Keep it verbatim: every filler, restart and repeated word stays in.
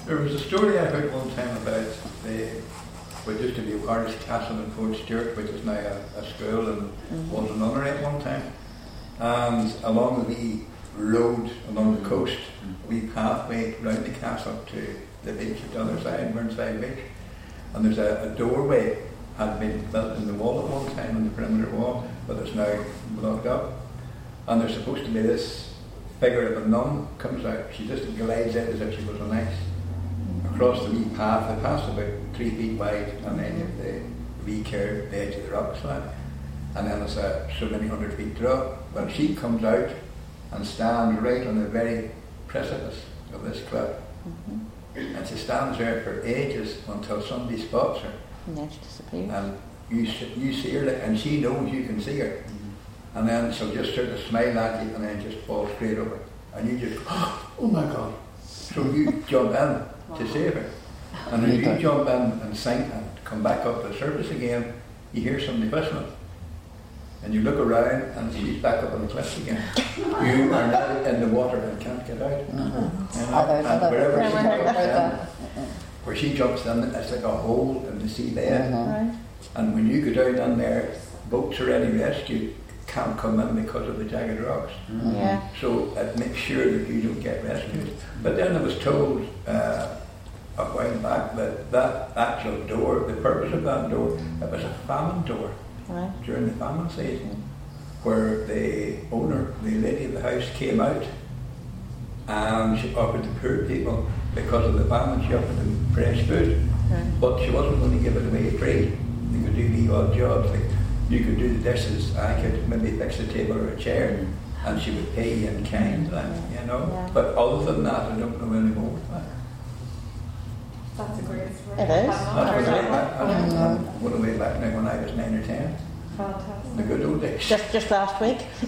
There was a story I heard one time about the, what used to be Irish Castle in Fort Stewart, which is now a, a school and mm-hmm. was a nunnery at one time. And along the wee road along the coast, we pathway round the castle to the beach at the other side, Burnside Beach. And there's a, a doorway had been built in the wall at one time, on the perimeter wall, but it's now blocked up. And there's supposed to be this figure of a nun comes out. She just glides out as if she was an ice across the wee path. The path's about three feet wide, and then the wee curve, the edge of the rocks like. And then there's a so many hundred feet drop. Well, she comes out and stands right on the very precipice of this cliff. Mm-hmm. And she stands there for ages until somebody spots her. And then she disappears. And you, you see her, and she knows you can see her. Mm-hmm. And then she'll just sort of smile at you and then just fall straight over. And you just, oh my God. So you jump in to save her. And as you jump in and sink and come back up to the surface again, you hear somebody whistling. And you look around and she's back up on the cliffs again. You are now in the water and can't get out. Mm-hmm. You know? And wherever she jumps in, where she jumps in, it's like a hole in the sea bed. Mm-hmm. And when you go down in there, boats or any rescue can't come in because of the jagged rocks. Mm-hmm. Yeah. So it makes sure that you don't get rescued. But then I was told uh, a while back that that actual door, the purpose of that door, it was a famine door. Right. During the famine season, where the owner, the lady of the house, came out and she offered the poor people, because of the famine, she offered them fresh food, right. But she wasn't going to give it away free. You could do the odd jobs, like you could do the dishes, I could maybe fix a table or a chair, and she would pay you in kind, like, you know. Yeah. But other than that, I don't know any more. That's a great story. It is. That's way back. I mean, mm-hmm. What a way back now when I was nine or ten. Fantastic. The good old days. Just just last week.